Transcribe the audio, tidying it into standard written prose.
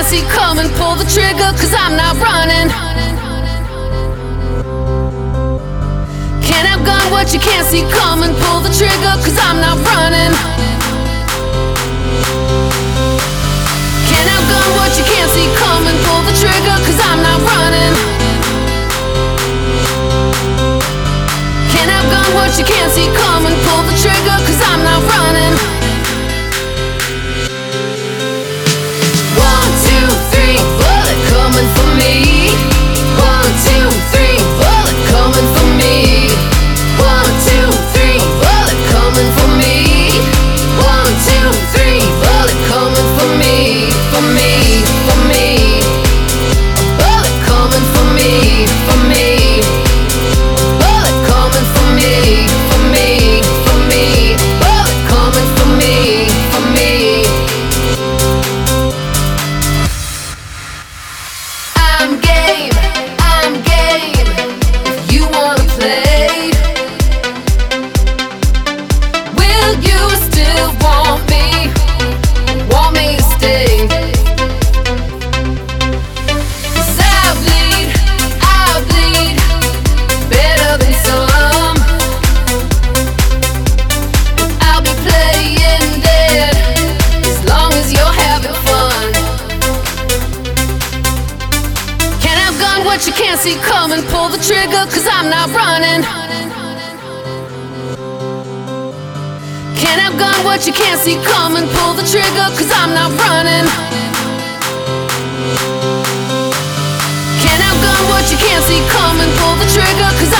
can't see coming, pull the trigger, cause I'm not running. Can't outgun what you can't see coming, pull the trigger, cause I'm not running. Can't outgun what you can't see coming, pull the trigger, cause I'm not running. Can't outgun what you can't see coming, pull the trigger, cause I'm not running. 1, 2, 3, bullet coming for me. 1, 2, 3, bullet coming for me. 1, 2, 3, bullet coming for me. 1, 2, 3, bullet coming for me, for me, for me. A bullet coming for me, for me. A bullet coming for me, for me, for me. A bullet coming for me, for me. I'm game, I'm game. If you wanna play, will you still want me? Want me to stay? 'Cause I bleed better than some. I'll be playing dead as long as you're having fun. Can't outgun what you can't see coming, pull the trigger, cause I'm not running. Can't outgun what you can't see coming, pull the trigger, cause I'm not running. Can't outgun what you can't see coming, pull the trigger, cause